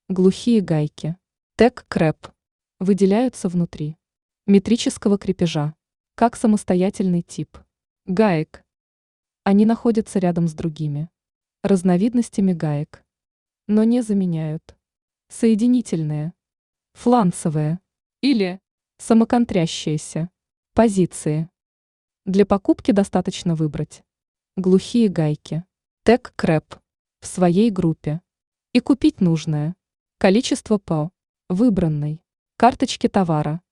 Глухие гайки. Тег крэп. Выделяются внутри метрического крепежа, как самостоятельный тип гаек. Они находятся рядом с другими разновидностями гаек, но не заменяют соединительные, фланцевые или самоконтрящиеся позиции. Для покупки достаточно выбрать глухие гайки Тег крэп в своей группе и купить нужное количество по выбранной карточке товара.